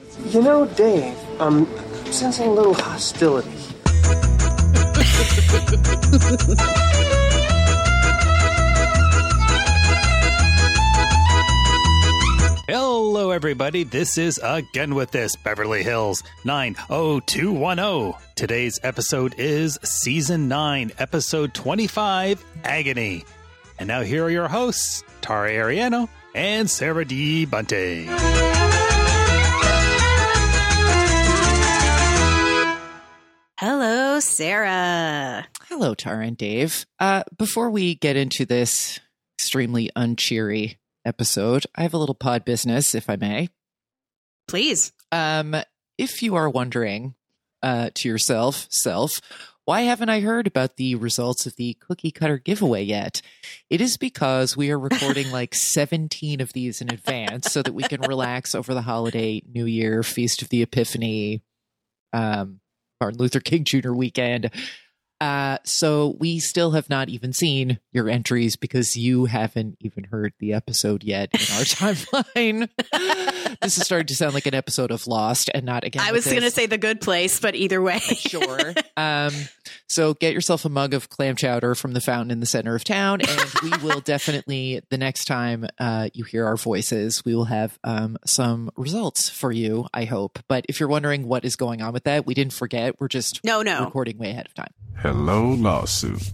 You know, Dave, I'm sensing a little hostility. Hello, everybody. This is Again With This, Beverly Hills 90210. Today's episode is Season 9, Episode 25, Agony. And now here are your hosts, Tara Ariano and Sarah D. Bunte. Hello, Sarah. Hello, Tara and Dave. Before we get into this extremely uncheery episode, I have a little pod business, if I may. Please. If you are wondering to yourself, why haven't I heard about the results of the cookie cutter giveaway yet? It is because we are recording like 17 of these in advance so that we can relax over the holiday, New Year, Feast of the Epiphany, Martin Luther King Jr. weekend. So we still have not even seen your entries because you haven't even heard the episode yet in our timeline. This is starting to sound like an episode of Lost and not Again. I was going to say The Good Place, but either way. Sure. So get yourself a mug of clam chowder from the fountain in the center of town, and we will definitely, the next time you hear our voices, we will have some results for you, I hope. But if you're wondering what is going on with that, we didn't forget. We're just recording way ahead of time. Hello, lawsuit.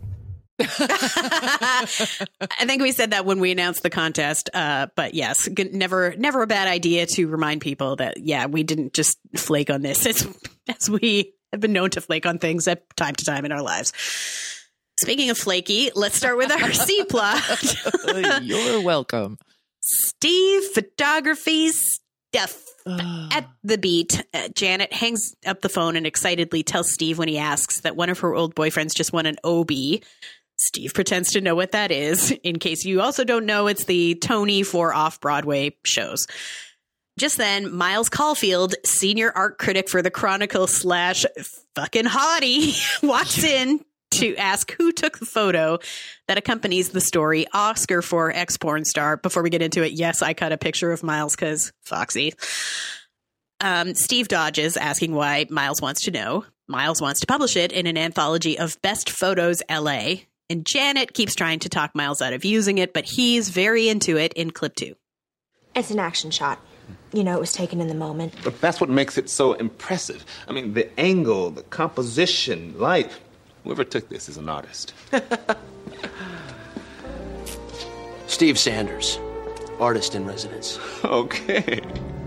I think we said that when we announced the contest. But yes, never a bad idea to remind people that, yeah, we didn't just flake on this as we have been known to flake on things at time to time in our lives. Speaking of flaky, let's start with our C plot. You're welcome. Steve photography stuff. At the beat, Janet hangs up the phone and excitedly tells Steve when he asks that one of her old boyfriends just won an OB. Steve pretends to know what that is. In case you also don't know, it's the Tony for off-Broadway shows. Just then, Miles Caulfield, senior art critic for the Chronicle / fucking hottie, walks in to ask who took the photo that accompanies the story, Oscar for ex-porn star. Before we get into it, yes, I cut a picture of Miles because Foxy. Steve dodges, asking why Miles wants to know. Miles wants to publish it in an anthology of Best Photos LA. And Janet keeps trying to talk Miles out of using it, but he's very into it in clip 2. It's an action shot. You know, it was taken in the moment. But that's what makes it so impressive. I mean, the angle, the composition, light. Whoever took this is an artist. Steve Sanders, artist in residence. Okay.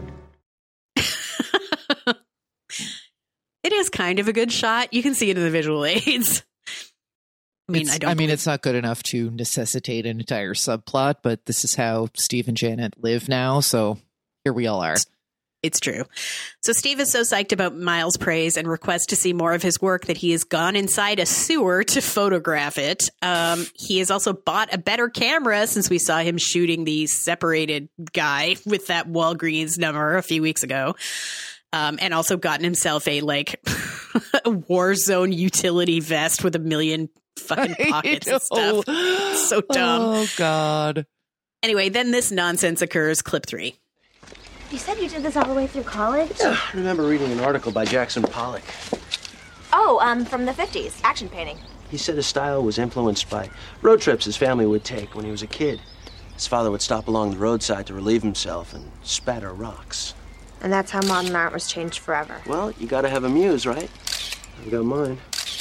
It is kind of a good shot. You can see it in the visual aids. It's not good enough to necessitate an entire subplot, but this is how Steve and Janet live now. So here we all are. It's true. So Steve is so psyched about Miles' praise and requests to see more of his work that he has gone inside a sewer to photograph it. He has also bought a better camera since we saw him shooting the separated guy with that Walgreens number a few weeks ago. And also gotten himself a a war zone utility vest with 1 million fucking pockets and stuff. So dumb. Oh, God. Anyway, then this nonsense occurs. Clip 3. You said you did this all the way through college? Yeah, I remember reading an article by Jackson Pollock. Oh, from the 50s, action painting. He said his style was influenced by road trips his family would take when he was a kid. His father would stop along the roadside to relieve himself and spatter rocks. And that's how modern art was changed forever. Well, you gotta have a muse, right? I've got mine.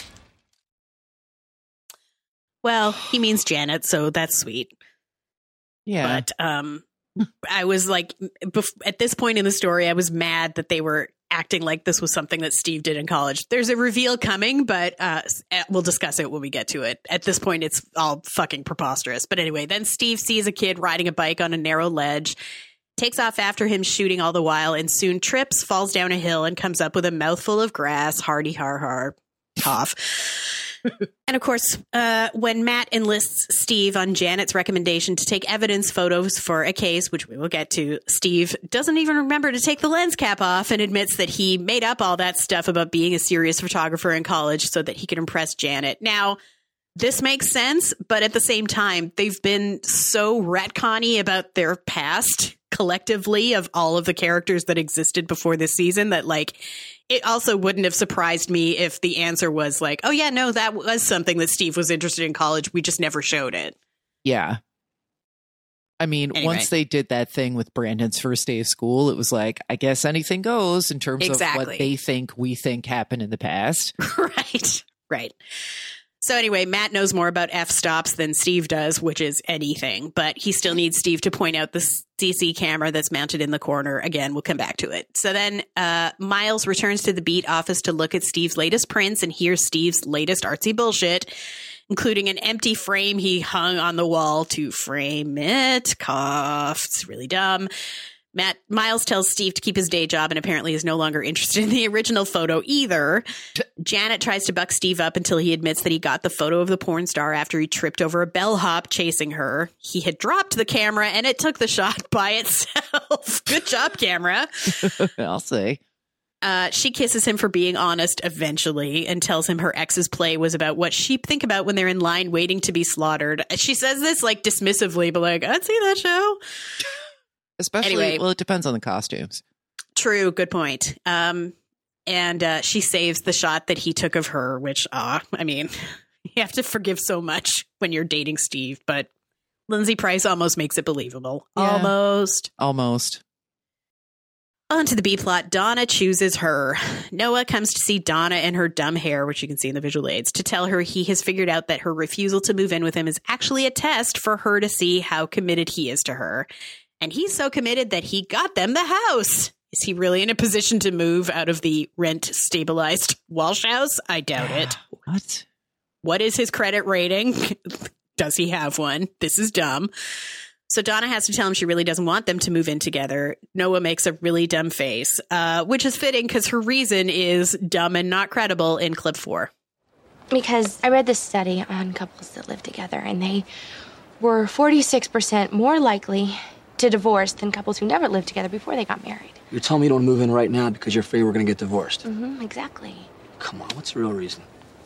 Well, he means Janet, so that's sweet. Yeah. But I was like, at this point in the story, I was mad that they were acting like this was something that Steve did in college. There's a reveal coming, but we'll discuss it when we get to it. At this point, it's all fucking preposterous. But anyway, then Steve sees a kid riding a bike on a narrow ledge, takes off after him shooting all the while, and soon trips, falls down a hill, and comes up with a mouthful of grass. Hardy har har. Cough. And of course, when Matt enlists Steve on Janet's recommendation to take evidence photos for a case, which we will get to, Steve doesn't even remember to take the lens cap off and admits that he made up all that stuff about being a serious photographer in college so that he could impress Janet. Now, this makes sense, but at the same time, they've been so retconny about their past collectively of all of the characters that existed before this season that, like, it also wouldn't have surprised me if the answer was like, oh, yeah, no, that was something that Steve was interested in college. We just never showed it. Yeah. I mean, Anyway. Once they did that thing with Brandon's first day of school, it was like, I guess anything goes in terms of what they think we think happened in the past. Right. So anyway, Matt knows more about f-stops than Steve does, which is anything, but he still needs Steve to point out the CC camera that's mounted in the corner. Again, we'll come back to it. So then Miles returns to the beat office to look at Steve's latest prints and hear Steve's latest artsy bullshit, including an empty frame he hung on the wall to frame it. Cough. It's really dumb. Miles tells Steve to keep his day job and apparently is no longer interested in the original photo either. Janet tries to buck Steve up until he admits that he got the photo of the porn star after he tripped over a bellhop chasing her. He had dropped the camera and it took the shot by itself. Good job, camera. I'll say. She kisses him for being honest eventually and tells him her ex's play was about what sheep think about when they're in line waiting to be slaughtered. She says this like dismissively, but like, I'd see that show. Especially, anyway, well, it depends on the costumes. True. Good point. And she saves the shot that he took of her, which, I mean, you have to forgive so much when you're dating Steve, but Lindsay Price almost makes it believable. Yeah. Almost. On to the B plot. Donna chooses her. Noah comes to see Donna and her dumb hair, which you can see in the visual aids, to tell her he has figured out that her refusal to move in with him is actually a test for her to see how committed he is to her. And he's so committed that he got them the house. Is he really in a position to move out of the rent-stabilized Walsh house? I doubt it. What? What is his credit rating? Does he have one? This is dumb. So Donna has to tell him she really doesn't want them to move in together. Noah makes a really dumb face, which is fitting because her reason is dumb and not credible in clip 4. Because I read this study on couples that live together, and they were 46% more likely to divorce than couples who never lived together before they got married. You're telling me you don't move in right now because you're afraid we're going to get divorced? Mm-hmm, exactly. Come on, what's the real reason?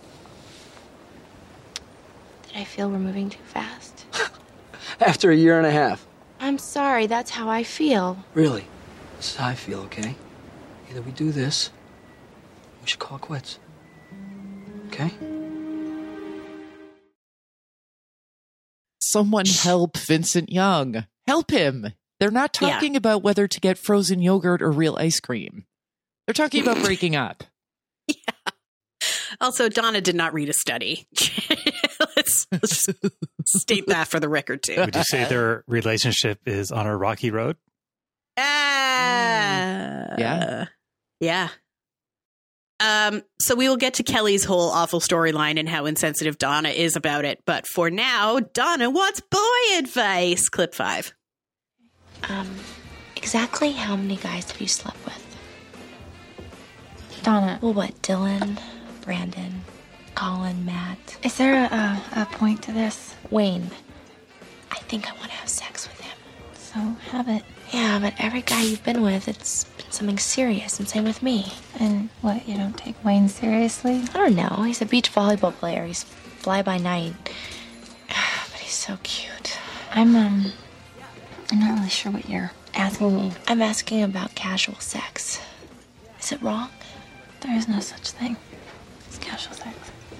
Did I feel we're moving too fast? After a year and a half. I'm sorry, that's how I feel. Really? This is how I feel, okay? Either we do this, we should call it quits. Okay? Someone help Vincent Young. Help him. They're not talking about whether to get frozen yogurt or real ice cream. They're talking about breaking up. Yeah. Also, Donna did not read a study. Let's just state that for the record, too. Would you say their relationship is on a rocky road? Yeah. Yeah. So we will get to Kelly's whole awful storyline and how insensitive Donna is about it. But for now, Donna wants boy advice. Clip 5. Exactly how many guys have you slept with? Donna. Well, what? Dylan, Brandon, Colin, Matt. Is there a point to this? Wayne. I think I want to have sex with him. So have it. Yeah, but every guy you've been with, it's been something serious, and same with me. And what, you don't take Wayne seriously? I don't know. He's a beach volleyball player. He's fly by night. But he's so cute. I'm not really sure what you're asking me. I'm asking about casual sex. Is it wrong? There is no such thing as casual sex.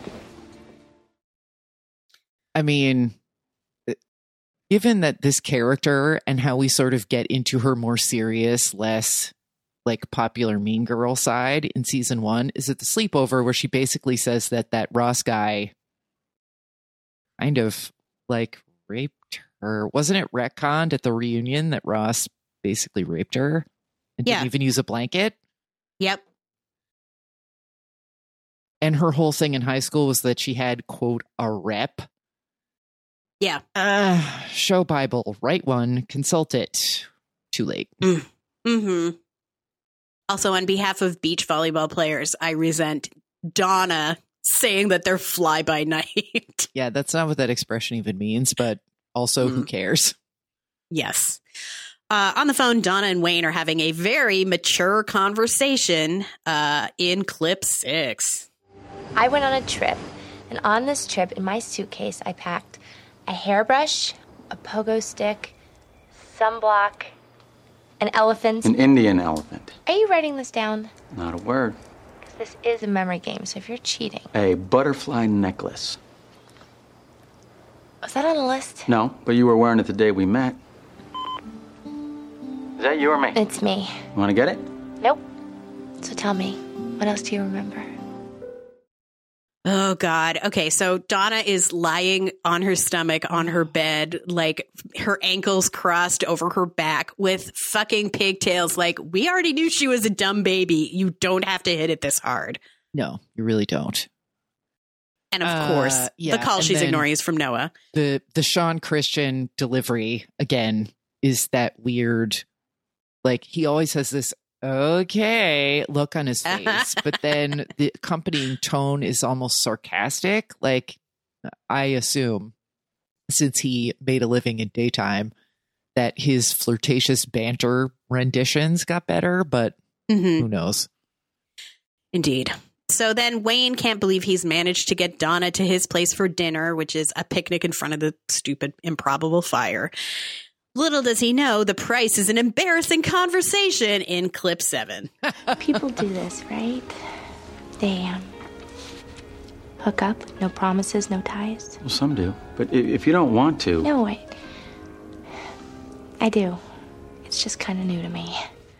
I mean, given that this character and how we sort of get into her more serious, less like popular mean girl side in season 1 is at the sleepover where she basically says that Ross guy kind of like raped her. Wasn't it retconned at the reunion that Ross basically raped her and didn't even use a blanket? Yep. And her whole thing in high school was that she had, quote, a rep. Yeah. Show Bible, write one, consult it. Too late. Mm-hmm. Also, on behalf of beach volleyball players, I resent Donna saying that they're fly by night. Yeah, that's not what that expression even means, but also who cares? Yes. On the phone, Donna and Wayne are having a very mature conversation in clip 6. I went on a trip, And on this trip, in my suitcase, I packed a hairbrush, a pogo stick, sunblock, an elephant. An Indian elephant. Are you writing this down? Not a word. Because this is a memory game, so if you're cheating. A butterfly necklace. Was that on the list? No, but you were wearing it the day we met. Is that you or me? It's me. You want to get it? Nope. So tell me, what else do you remember? Oh, God. Okay, so Donna is lying on her stomach on her bed, like her ankles crossed over her back with fucking pigtails. Like, we already knew she was a dumb baby. You don't have to hit it this hard. No, you really don't. And of course, yeah, the call and she's then ignoring is from Noah. The Sean Christian delivery, again, is that weird, like, he always has this okay look on his face, but then the accompanying tone is almost sarcastic. Like, I assume, since he made a living in daytime, that his flirtatious banter renditions got better, but who knows? Indeed. So then Wayne can't believe he's managed to get Donna to his place for dinner, which is a picnic in front of the stupid, improbable fire. Little does he know, the price is an embarrassing conversation in clip 7. People do this, right? They hook up, no promises, no ties. Well, some do. But if you don't want to... No, wait. I do. It's just kind of new to me.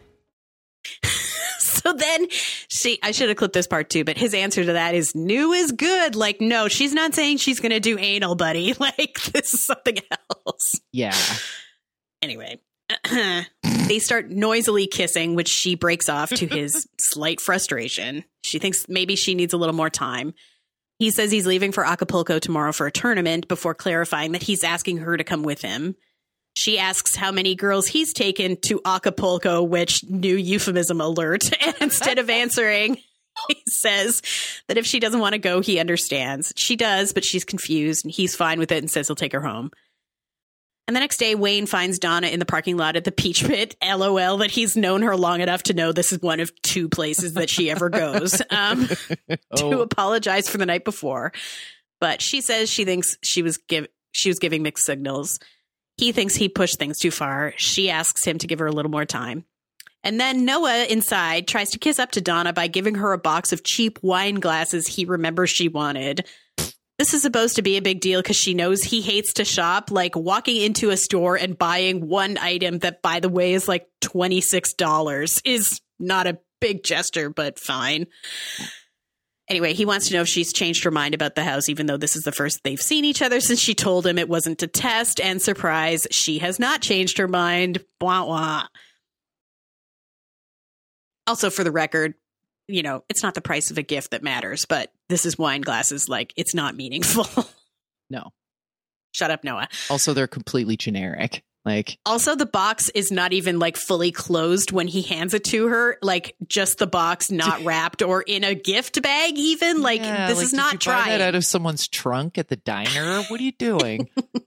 So then I should have clipped this part too, but his answer to that is new is good. Like, no, she's not saying she's going to do anal, buddy. Like, this is something else. Yeah. Anyway, they start noisily kissing, which she breaks off to his slight frustration. She thinks maybe she needs a little more time. He says he's leaving for Acapulco tomorrow for a tournament before clarifying that he's asking her to come with him. She asks how many girls he's taken to Acapulco, which new euphemism alert. And instead of answering, he says that if she doesn't want to go, he understands. She does, but she's confused and he's fine with it and says he'll take her home. And the next day, Wayne finds Donna in the parking lot at the Peach Pit. LOL, that he's known her long enough to know this is one of 2 places that she ever goes to apologize for the night before. But she says she thinks she was giving mixed signals. He thinks he pushed things too far. She asks him to give her a little more time. And then Noah inside tries to kiss up to Donna by giving her a box of cheap wine glasses he remembers she wanted. This is supposed to be a big deal because she knows he hates to shop, like walking into a store and buying one item that, by the way, is like $26 is not a big gesture, but fine. Anyway, he wants to know if she's changed her mind about the house, even though this is the first they've seen each other since she told him it wasn't a test. And surprise, she has not changed her mind. Wah, wah. Also, for the record, you know, it's not the price of a gift that matters, but this is wine glasses. Like, it's not meaningful. No. Shut up, Noah. Also, they're completely generic. Like, also, the box is not even like fully closed when he hands it to her. Like, just the box, not wrapped or in a gift bag. Even like, yeah, this like, is not did you buy trying. that out of someone's trunk at the diner. What are you doing?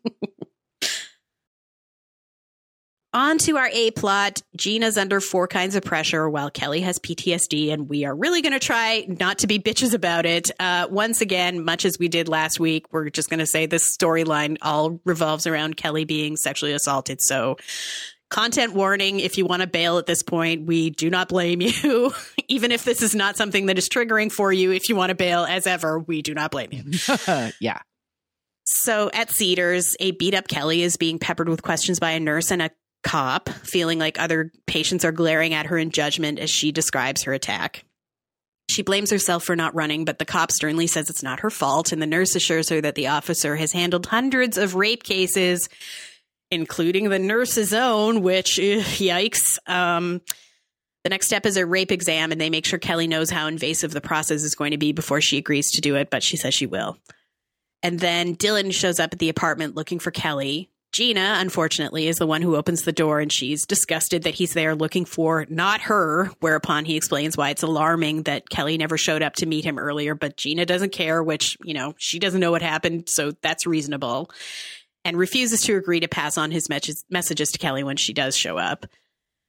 On to our A plot. Gina's under 4 kinds of pressure while Kelly has PTSD, and we are really going to try not to be bitches about it. Once again, much as we did last week, we're just going to say this storyline all revolves around Kelly being sexually assaulted. So content warning, if you want to bail at this point, we do not blame you. Even if this is not something that is triggering for you, if you want to bail as ever, we do not blame you. Yeah. So at Cedars, a beat up Kelly is being peppered with questions by a nurse and a cop, feeling like other patients are glaring at her in judgment as she describes her attack. She blames herself for not running, but the cop sternly says it's not her fault, and the nurse assures her that the officer has handled hundreds of rape cases, including the nurse's own, which, yikes. The next step is a rape exam, and they make sure Kelly knows how invasive the process is going to be before she agrees to do it, but she says she will. And then Dylan shows up at the apartment looking for Kelly. Gina, unfortunately, is the one who opens the door, and she's disgusted that he's there looking for not her, whereupon he explains why it's alarming that Kelly never showed up to meet him earlier, but Gina doesn't care, which, you know, she doesn't know what happened, so that's reasonable, and refuses to agree to pass on his messages to Kelly when she does show up.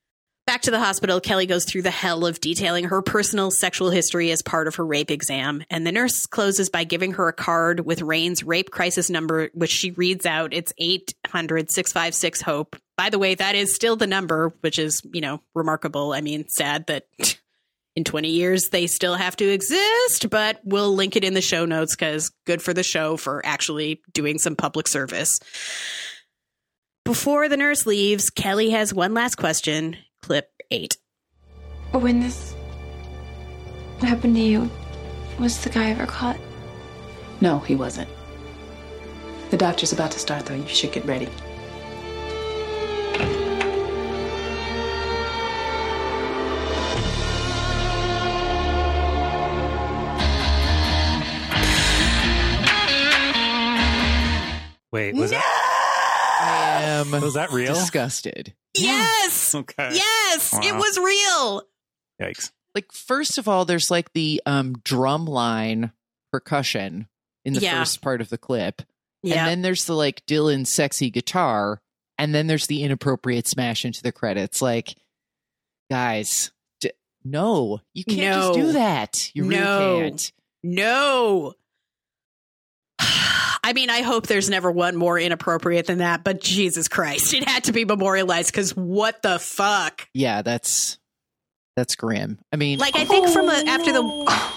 Back to the hospital, Kelly goes through the hell of detailing her personal sexual history as part of her rape exam. And the nurse closes by giving her a card with Rain's rape crisis number, which she reads out. It's 800-656-HOPE. By the way, that is still the number, which is, remarkable. I mean, sad that in 20 years they still have to exist, but we'll link it in the show notes because good for the show for actually doing some public service. Before the nurse leaves, Kelly has one last question. Clip 8. When this happened to you, was the guy ever caught? No, he wasn't. The doctor's about to start, though. You should get ready. Wait, was that real? Disgusted. Yes. Okay. Yes. Wow. It was real. Yikes. Like, first of all, there's like the drum line percussion in the first part of the clip. Yeah. And then there's the like Dylan sexy guitar. And then there's the inappropriate smash into the credits. Like, guys, no, you can't just do that. You really can't. No. I mean, I hope there's never one more inappropriate than that, but Jesus Christ, it had to be memorialized because what the fuck? Yeah, that's grim. I mean, like, I think after the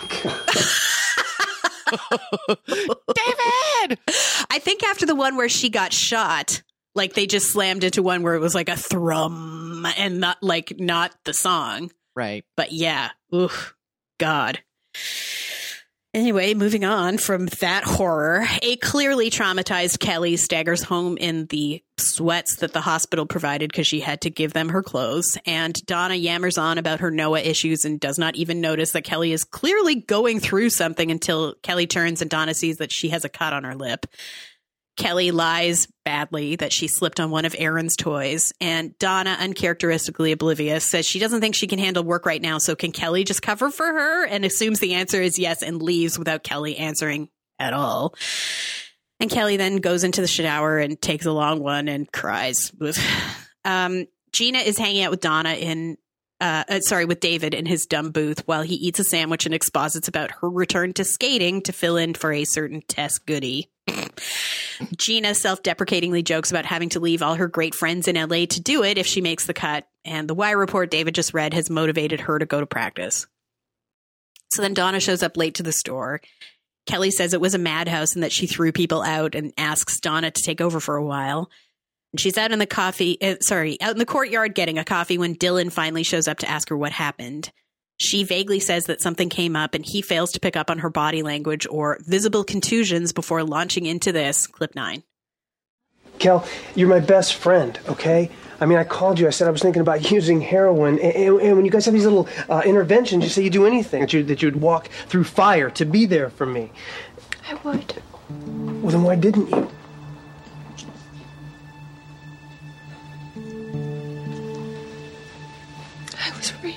David, I think after the one where she got shot, like they just slammed into one where it was like a thrum and not the song, right? But yeah, oof, God. Anyway, moving on from that horror, a clearly traumatized Kelly staggers home in the sweats that the hospital provided because she had to give them her clothes. And Donna yammers on about her Noah issues and does not even notice that Kelly is clearly going through something until Kelly turns and Donna sees that she has a cut on her lip. Kelly lies badly that she slipped on one of Aaron's toys, and Donna, uncharacteristically oblivious, says she doesn't think she can handle work right now, so can Kelly just cover for her? And assumes the answer is yes and leaves without Kelly answering at all. And Kelly then goes into the shower and takes a long one and cries. Gina is hanging out with with David in his dumb booth while he eats a sandwich and exposits about her return to skating to fill in for a certain Tess Goody. Gina self-deprecatingly jokes about having to leave all her great friends in LA to do it if she makes the cut, and the Wire report David just read has motivated her to go to practice. So then Donna shows up late to the store. Kelly says it was a madhouse and that she threw people out and asks Donna to take over for a while. And she's out in the courtyard getting a coffee when Dylan finally shows up to ask her what happened. She vaguely says that something came up and he fails to pick up on her body language or visible contusions before launching into this. Clip 9. Kel, you're my best friend, okay? I mean, I called you. I said I was thinking about using heroin. And when you guys have these little interventions, you say you'd do anything, that you'd walk through fire to be there for me. I would. Well, then why didn't you? I was raped.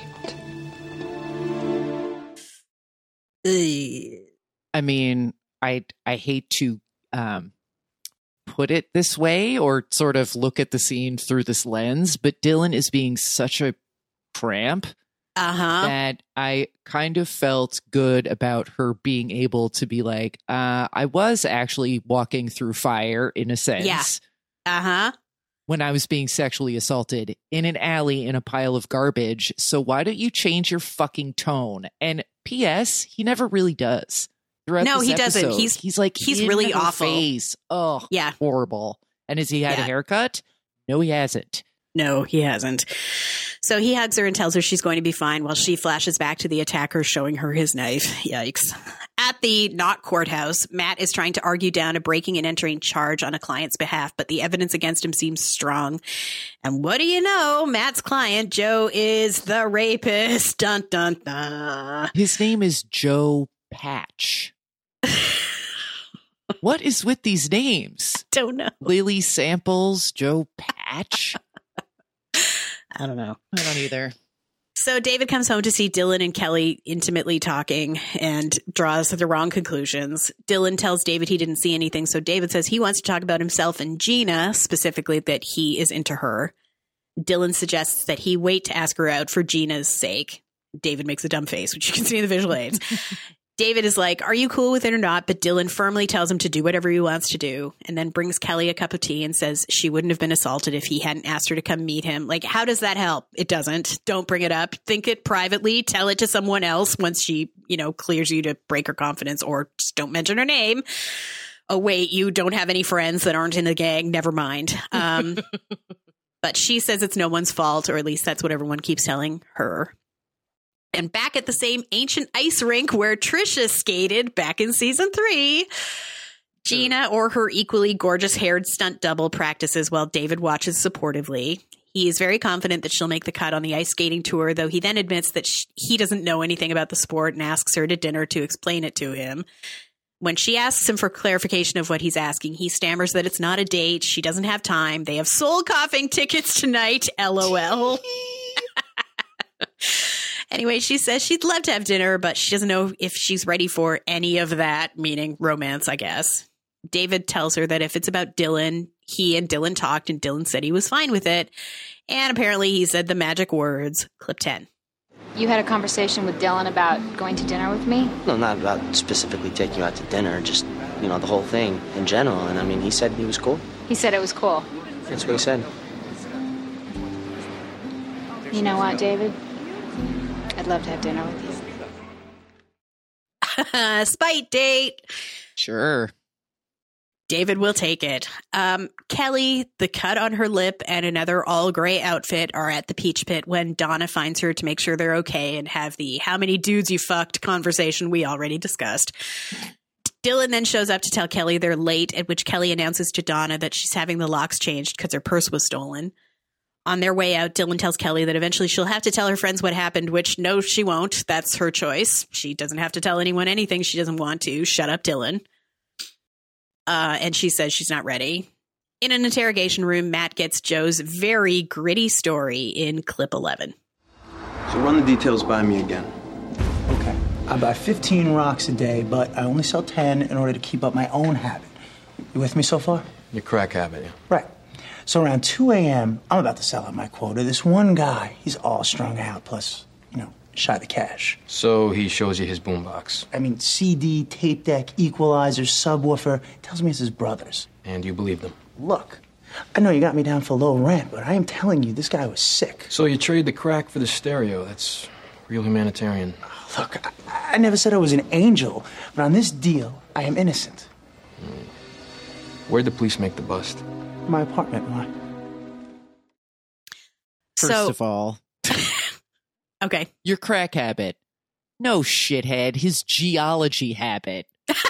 I mean, I hate to put it this way or sort of look at the scene through this lens, but Dylan is being such a cramp that I kind of felt good about her being able to be like, I was actually walking through fire in a sense. Yeah. When I was being sexually assaulted in an alley in a pile of garbage. So why don't you change your fucking tone? And P.S. he never really does. No, he episode. doesn't. He's in really her awful. Face. Oh, yeah, horrible. And has he had a haircut? No, he hasn't. No, he hasn't. So he hugs her and tells her she's going to be fine while she flashes back to the attacker showing her his knife. Yikes. At the not courthouse, Matt is trying to argue down a breaking and entering charge on a client's behalf, but the evidence against him seems strong. And what do you know? Matt's client, Joe, is the rapist. Dun, dun, dun. His name is Joe Patch. What is with these names? Don't know. Lily Samples, Joe Patch. I don't know. I don't either. So David comes home to see Dylan and Kelly intimately talking and draws the wrong conclusions. Dylan tells David he didn't see anything, so David says he wants to talk about himself and Gina, specifically that he is into her. Dylan suggests that he wait to ask her out for Gina's sake. David makes a dumb face, which you can see in the visual aids. David is like, are you cool with it or not? But Dylan firmly tells him to do whatever he wants to do, and then brings Kelly a cup of tea and says she wouldn't have been assaulted if he hadn't asked her to come meet him. Like, how does that help? It doesn't. Don't bring it up. Think it privately. Tell it to someone else once she, clears you to break her confidence, or just don't mention her name. Oh, wait, you don't have any friends that aren't in the gang? Never mind. But she says it's no one's fault, or at least that's what everyone keeps telling her. And back at the same ancient ice rink where Trisha skated back in season 3, Gina, or her equally gorgeous haired stunt double, practices while David watches supportively. He is very confident that she'll make the cut on the ice skating tour, though he then admits that he doesn't know anything about the sport and asks her to dinner to explain it to him. When she asks him for clarification of what he's asking, he stammers that it's not a date. She doesn't have time. They have soul coughing tickets tonight. LOL. Anyway, she says she'd love to have dinner, but she doesn't know if she's ready for any of that, meaning romance, I guess. David tells her that if it's about Dylan, he and Dylan talked, and Dylan said he was fine with it. And apparently he said the magic words. Clip 10. You had a conversation with Dylan about going to dinner with me? No, not about specifically taking you out to dinner, just, the whole thing in general. And he said he was cool. He said it was cool. That's what he said. You know what, David? I'd love to have dinner with you. Spite date. Sure. David will take it. Kelly, the cut on her lip, and another all-gray outfit are at the Peach Pit when Donna finds her to make sure they're okay and have the how many dudes you fucked conversation we already discussed. Dylan then shows up to tell Kelly they're late, at which Kelly announces to Donna that she's having the locks changed because her purse was stolen. On their way out, Dylan tells Kelly that eventually she'll have to tell her friends what happened, which no, she won't. That's her choice. She doesn't have to tell anyone anything she doesn't want to. Shut up, Dylan. And she says she's not ready. In an interrogation room, Matt gets Joe's very gritty story in clip 11. So run the details by me again. Okay. I buy 15 rocks a day, but I only sell 10 in order to keep up my own habit. You with me so far? Your crack habit, yeah. Right. So around 2 a.m., I'm about to sell out my quota. This one guy, he's all strung out, plus, shy the cash. So he shows you his boombox. CD, tape deck, equalizer, subwoofer. Tells me it's his brother's. And you believe them? Look, I know you got me down for low rent, but I am telling you, this guy was sick. So you trade the crack for the stereo. That's real humanitarian. Look, I never said I was an angel, but on this deal, I am innocent. Where'd the police make the bust? My apartment. Why? First of all, okay, your crack habit. No, shithead, his geology habit.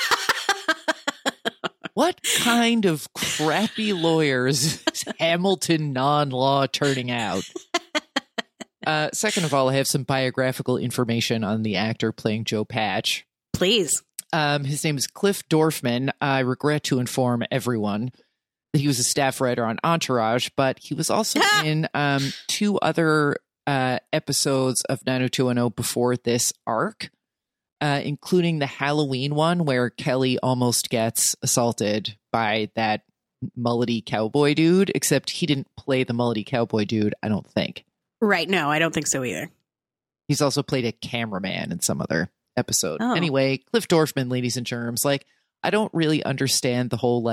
What kind of crappy lawyers is Hamilton non-law turning out? Second of all, I have some biographical information on the actor playing Joe Patch. Please. His name is Cliff Dorfman. I regret to inform everyone that he was a staff writer on Entourage, but he was also in 2 other episodes of 90210 before this arc, including the Halloween one where Kelly almost gets assaulted by that mullety cowboy dude, except he didn't play the mullety cowboy dude, I don't think. Right, no, I don't think so either. He's also played a cameraman in some other episode. Oh. Anyway, Cliff Dorfman, ladies and germs, I don't really understand the whole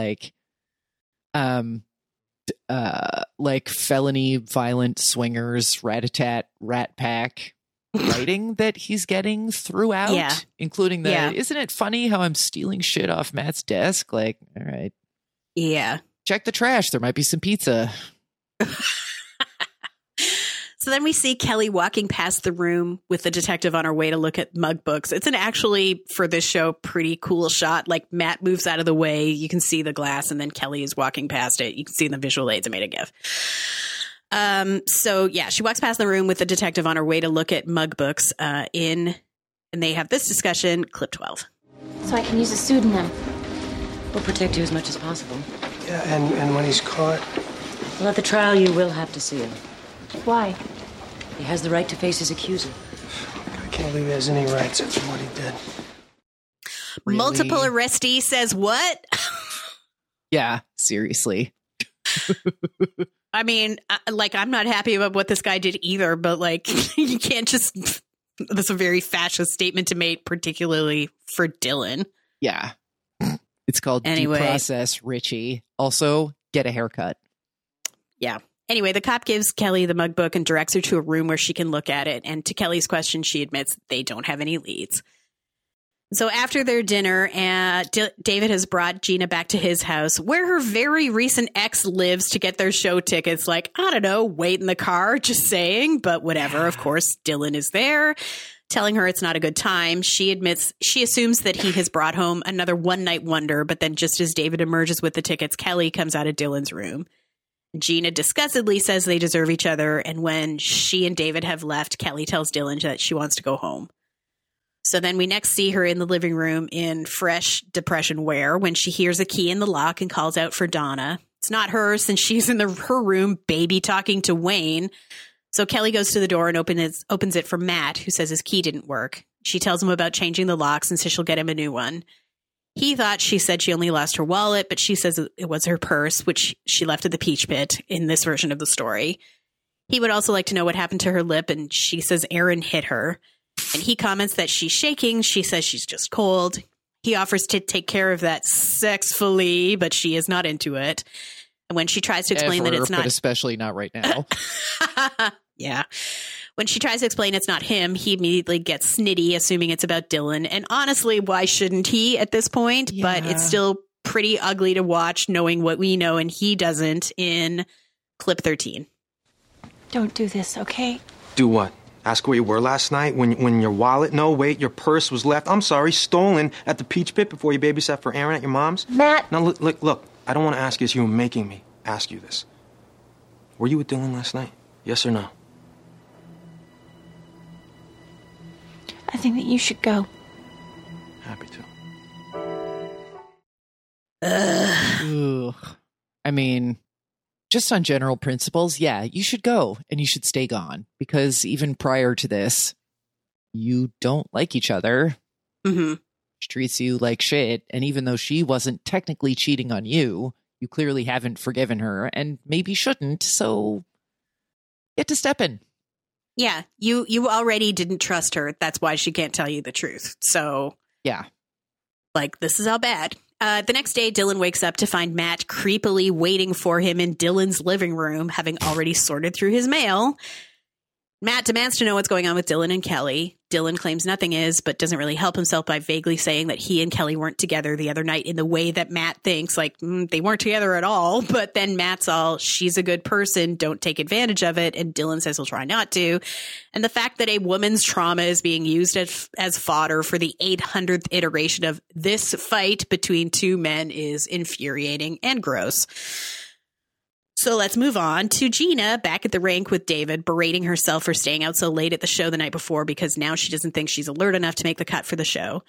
felony violent swingers rat-a-tat rat pack writing that he's getting throughout, including isn't it funny how I'm stealing shit off Matt's desk? All right. Yeah. Check the trash. There might be some pizza. So then we see Kelly walking past the room with the detective on her way to look at mug books. It's an actually, for this show, pretty cool shot. Matt moves out of the way. You can see the glass, and then Kelly is walking past it. You can see in the visual aids I made a GIF. She walks past the room with the detective on her way to look at mug books and they have this discussion, clip 12. So I can use a pseudonym. We'll protect you as much as possible. Yeah, and when he's caught? Well, at the trial, you will have to see him. Why? He has the right to face his accuser. I can't believe he has any rights after what he did. Really? Multiple arrestee says what? Yeah, seriously. I mean, I'm not happy about what this guy did either, but you can't just. That's a very fascist statement to make, particularly for Dylan. Yeah. It's called due process, Richie. Also, get a haircut. Yeah. Anyway, the cop gives Kelly the mug book and directs her to a room where she can look at it. And to Kelly's question, she admits they don't have any leads. So after their dinner, David has brought Gina back to his house where her very recent ex lives to get their show tickets. I don't know, wait in the car, just saying, but whatever. Of course, Dylan is there telling her it's not a good time. She assumes that he has brought home another one-night wonder, but then just as David emerges with the tickets, Kelly comes out of Dylan's room. Gina disgustedly says they deserve each other, and when she and David have left, Kelly tells Dylan that she wants to go home. So then we next see her in the living room in fresh depression wear when she hears a key in the lock and calls out for Donna. It's not her since she's in her room baby talking to Wayne. So Kelly goes to the door and opens it for Matt, who says his key didn't work. She tells him about changing the locks and says she'll get him a new one. He thought she said she only lost her wallet, but she says it was her purse, which she left at the Peach Pit in this version of the story. He would also like to know what happened to her lip, and she says Aaron hit her. And he comments that she's shaking. She says she's just cold. He offers to take care of that sexfully, but she is not into it. And when she tries to explain that it's not... But especially not right now. Yeah. When she tries to explain it's not him, he immediately gets snitty, assuming it's about Dylan. And honestly, why shouldn't he at this point? Yeah. But it's still pretty ugly to watch, knowing what we know and he doesn't in clip 13. Don't do this, okay? Do what? Ask where you were last night when your wallet, no, wait, your purse was left, I'm sorry, stolen at the Peach Pit before you babysat for Aaron at your mom's? Matt! Now, look, I don't want to ask you this. You were making me ask you this. Were you with Dylan last night? Yes or no? I think that you should go. Happy to. Ugh. I mean, just on general principles, yeah, you should go and you should stay gone because even prior to this, you don't like each other. Mm-hmm. She treats you like shit. And even though she wasn't technically cheating on you, you clearly haven't forgiven her and maybe shouldn't. So get to step in. Yeah, you already didn't trust her. That's why she can't tell you the truth. So yeah, this is all bad. The next day, Dylan wakes up to find Matt creepily waiting for him in Dylan's living room, having already sorted through his mail. Matt demands to know what's going on with Dylan and Kelly. Dylan claims nothing is, but doesn't really help himself by vaguely saying that he and Kelly weren't together the other night in the way that Matt thinks, they weren't together at all. But then Matt's all, she's a good person, don't take advantage of it. And Dylan says he'll try not to. And the fact that a woman's trauma is being used as fodder for the 800th iteration of this fight between two men is infuriating and gross. So let's move on to Gina back at the rink with David, berating herself for staying out so late at the show the night before because now she doesn't think she's alert enough to make the cut for the show.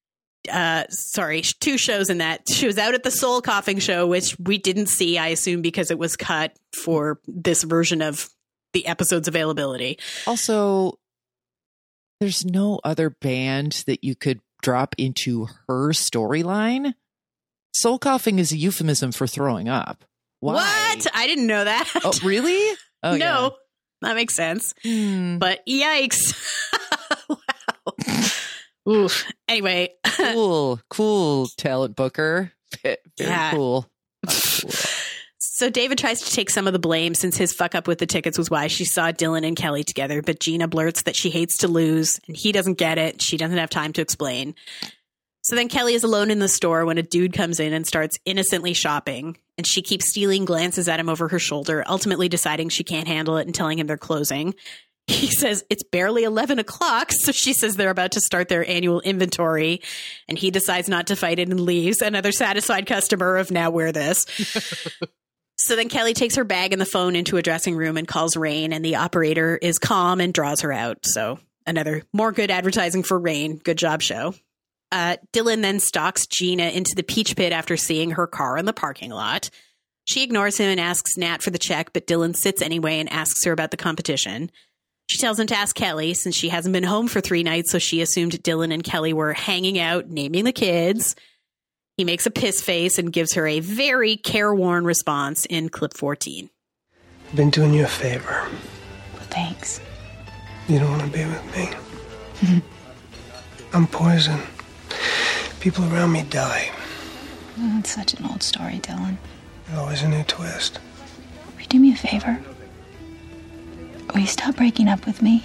Two shows in that. She was out at the Soul Coughing show, which we didn't see, I assume, because it was cut for this version of the episode's availability. Also, there's no other band that you could drop into her storyline. Soul Coughing is a euphemism for throwing up. Why? What? I didn't know that. Oh, really? Oh, no, yeah. That makes sense. But yikes. Wow. Oof. Anyway. Cool talent booker. Very cool. So David tries to take some of the blame since his fuck up with the tickets was why she saw Dylan and Kelly together. But Gina blurts that she hates to lose and he doesn't get it. She doesn't have time to explain. So then Kelly is alone in the store when a dude comes in and starts innocently shopping. And she keeps stealing glances at him over her shoulder, ultimately deciding she can't handle it and telling him they're closing. He says it's barely 11 o'clock. So she says they're about to start their annual inventory. And he decides not to fight it and leaves. Another satisfied customer of now wear this. So then Kelly takes her bag and the phone into a dressing room and calls Rain. And the operator is calm and draws her out. So another more good advertising for Rain. Good job, show. Dylan then stalks Gina into the Peach Pit after seeing her car in the parking lot. She ignores him and asks Nat for the check, but Dylan sits anyway and asks her about the competition. She tells him to ask Kelly since she hasn't been home for 3 nights, so she assumed Dylan and Kelly were hanging out, naming the kids. He makes a piss face and gives her a very careworn response in clip 14. I've been doing you a favor. Well, thanks. You don't want to be with me? I'm poison. People around me die. It's such an old story, Dylan. Always a new twist. Will you do me a favor? Will you stop breaking up with me?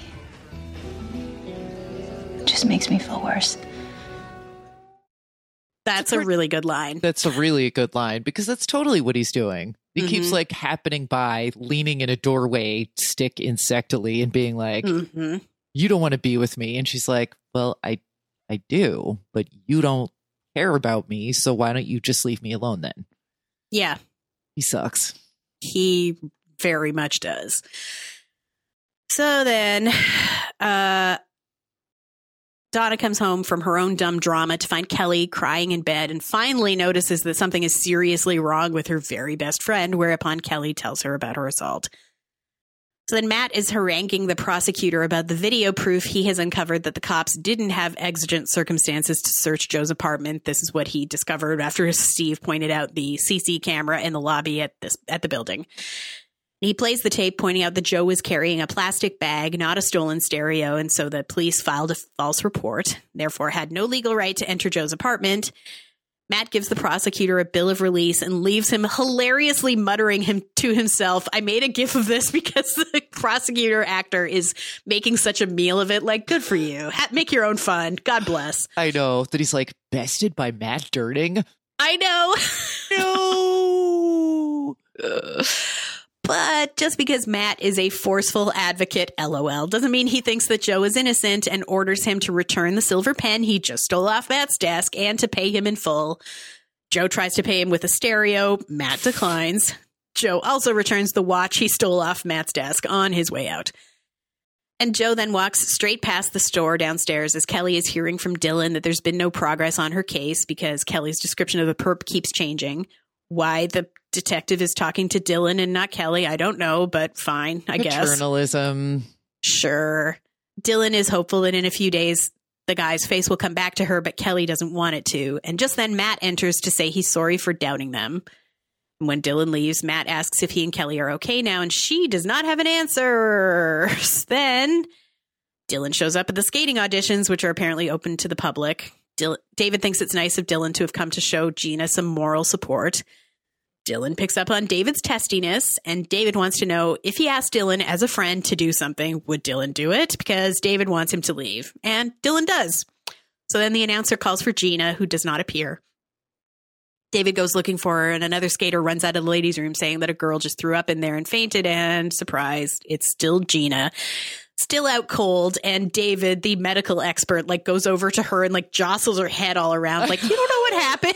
It just makes me feel worse. That's a really good line. That's a really good line because that's totally what he's doing. He keeps like happening by, leaning in a doorway, stick insectily, and being like, you don't want to be with me. And she's like, well, I do, but you don't care about me. So why don't you just leave me alone then? Yeah. He sucks. He very much does. So then, Donna comes home from her own dumb drama to find Kelly crying in bed and finally notices that something is seriously wrong with her very best friend, whereupon Kelly tells her about her assault. So then Matt is haranguing the prosecutor about the video proof he has uncovered that the cops didn't have exigent circumstances to search Joe's apartment. This is what he discovered after Steve pointed out the CC camera in the lobby at the building. He plays the tape pointing out that Joe was carrying a plastic bag, not a stolen stereo, and so the police filed a false report, therefore had no legal right to enter Joe's apartment. Matt gives the prosecutor a bill of release and leaves him hilariously muttering to himself, I made a gif of this because the prosecutor actor is making such a meal of it. Like, good for you. Make your own fun. God bless. I know that he's like bested by Matt Durning. I know. No. But just because Matt is a forceful advocate, LOL, doesn't mean he thinks that Joe is innocent and orders him to return the silver pen he just stole off Matt's desk and to pay him in full. Joe tries to pay him with a stereo. Matt declines. Joe also returns the watch he stole off Matt's desk on his way out. And Joe then walks straight past the store downstairs as Kelly is hearing from Dylan that there's been no progress on her case because Kelly's description of the perp keeps changing. Why the detective is talking to Dylan and not Kelly, I don't know, but fine, I guess. Journalism. Sure. Dylan is hopeful that in a few days the guy's face will come back to her, but Kelly doesn't want it to. And just then Matt enters to say he's sorry for doubting them. When Dylan leaves, Matt asks if he and Kelly are okay now, and she does not have an answer. Then Dylan shows up at the skating auditions, which are apparently open to the public. David thinks it's nice of Dylan to have come to show Gina some moral support. Dylan picks up on David's testiness, and David wants to know if he asked Dylan as a friend to do something, would Dylan do it? Because David wants him to leave, and Dylan does. So then the announcer calls for Gina, who does not appear. David goes looking for her, and another skater runs out of the ladies' room saying that a girl just threw up in there and fainted, and surprise, it's still Gina. Still out cold, and David, the medical expert, like goes over to her and like jostles her head all around, like, you don't know what happened.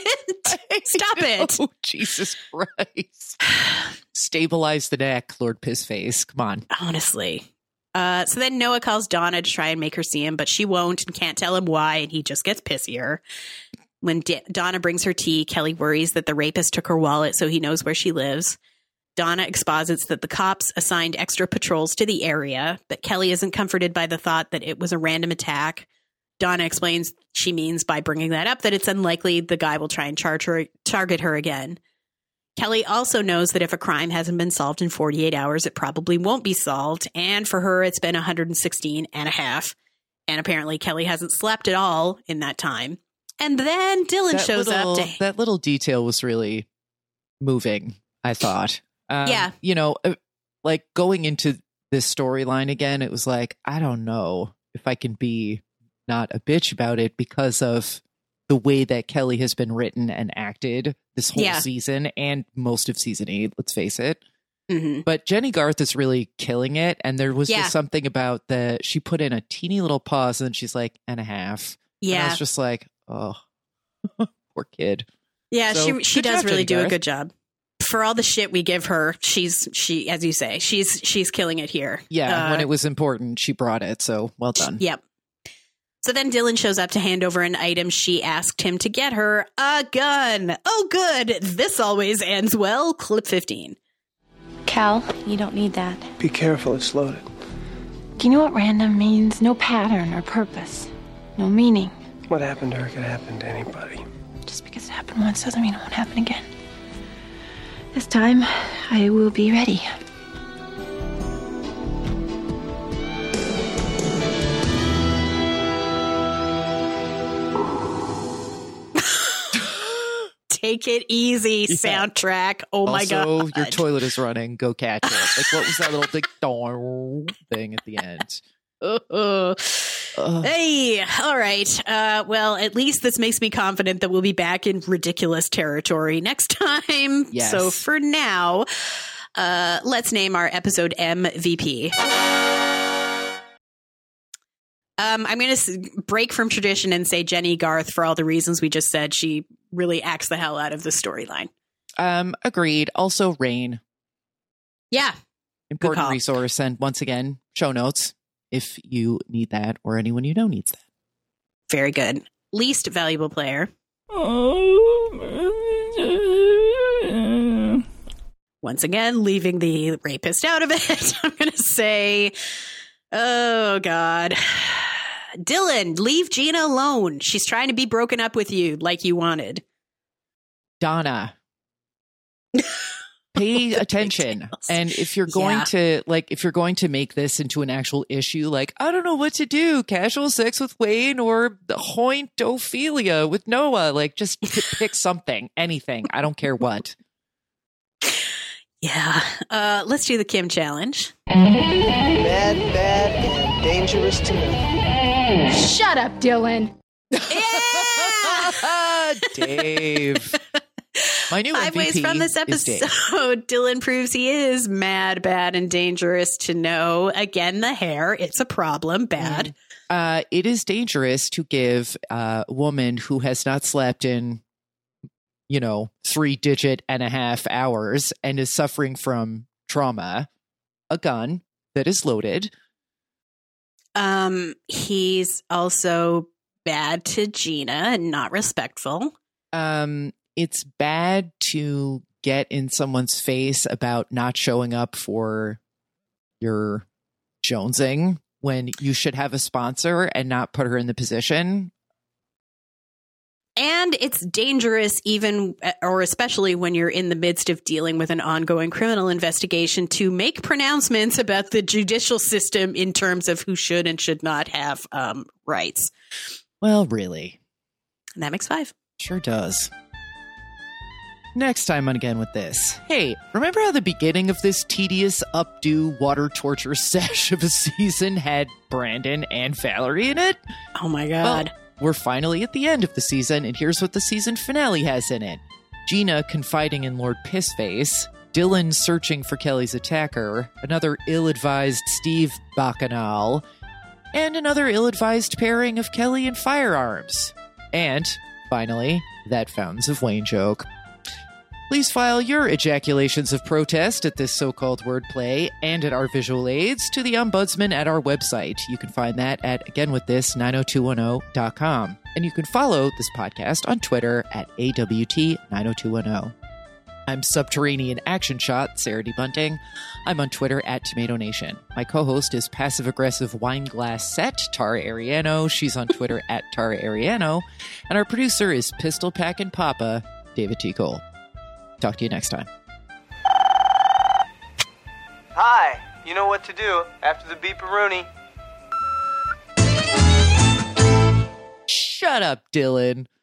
Stop it. Oh, Jesus Christ. Stabilize the neck, Lord Pissface. Come on. Honestly. So then Noah calls Donna to try and make her see him, but she won't and can't tell him why, and he just gets pissier. When Donna brings her tea, Kelly worries that the rapist took her wallet so he knows where she lives. Donna exposits that the cops assigned extra patrols to the area, but Kelly isn't comforted by the thought that it was a random attack. Donna explains she means by bringing that up that it's unlikely the guy will try and target her again. Kelly also knows that if a crime hasn't been solved in 48 hours, it probably won't be solved, and for her, it's been 116 and a half. And apparently Kelly hasn't slept at all in that time. And then Dylan shows up. That little detail was really moving, I thought. Yeah. You know, like going into this storyline again, it was like, I don't know if I can be not a bitch about it because of the way that Kelly has been written and acted this whole season and most of season 8, let's face it. Mm-hmm. But Jenny Garth is really killing it. And there was just something about she put in a teeny little pause and then she's like, and a half. Yeah. And I was just like, oh, poor kid. Yeah, So, she good does job, really Jenny do a Garth. good job. For all the shit we give her, she, as you say, she's killing it here. Yeah, when it was important, she brought it. So well done. Yep. So then Dylan shows up to hand over an item she asked him to get her, a gun. Oh, good. This always ends well. Clip 15. Cal, you don't need that. Be careful, it's loaded. Do you know what random means? No pattern or purpose. No meaning. What happened to her could happen to anybody. Just because it happened once doesn't mean it won't happen again. This time, I will be ready. Take it easy, soundtrack. Oh my God. Also, your toilet is running. Go catch it. Like, what was that little thing at the end? Hey, all right. Well, at least this makes me confident that we'll be back in ridiculous territory next time. Yes. So for now, let's name our episode MVP. I'm going to break from tradition and say Jenny Garth for all the reasons we just said. She really acts the hell out of the storyline. Agreed. Also, Rain. Yeah. Important resource. And once again, show notes if you need that or anyone you know needs that. Very good. Least valuable player. Once again, leaving the rapist out of it. I'm going to say, oh, God. Dylan, leave Gina alone. She's trying to be broken up with you like you wanted. Donna. Pay attention. And if you're going to make this into an actual issue, like, I don't know what to do, casual sex with Wayne or hointophilia with Noah, like, just pick something, anything. I don't care what. Yeah. Let's do the Kim challenge. Bad, and dangerous to know. Shut up, Dylan. Dave. My new 5 MVP ways from this episode, Dylan proves he is mad, bad, and dangerous to know. Again, the hair, it's a problem. Bad. It is dangerous to give a woman who has not slept in, 3.5 hours and is suffering from trauma a gun that is loaded. He's also bad to Gina and not respectful. It's bad to get in someone's face about not showing up for your jonesing when you should have a sponsor and not put her in the position. And it's dangerous even, or especially when you're in the midst of dealing with an ongoing criminal investigation, to make pronouncements about the judicial system in terms of who should and should not have rights. Well, really. And that makes 5. Sure does. Next time on Again With This. Hey, remember how the beginning of this tedious, updo, water torture sesh of a season had Brandon and Valerie in it? Oh my God. Well, we're finally at the end of the season, and here's what the season finale has in it. Gina confiding in Lord Pissface, Dylan searching for Kelly's attacker, another ill-advised Steve Bacchanal, and another ill-advised pairing of Kelly and firearms. And, finally, that Fountains of Wayne joke. Please file your ejaculations of protest at this so-called wordplay and at our visual aids to the Ombudsman at our website. You can find that at againwiththis90210.com. And you can follow this podcast on Twitter at AWT90210. I'm Subterranean Action Shot, Sarah D. Bunting. I'm on Twitter at Tomato Nation. My co-host is passive-aggressive Wineglass Set, Tara Ariano. She's on Twitter at Tara Ariano. And our producer is Pistol Packin' Papa, David T. Cole. Talk to you next time. Hi, you know what to do after the beeparoonie. Shut up, Dylan.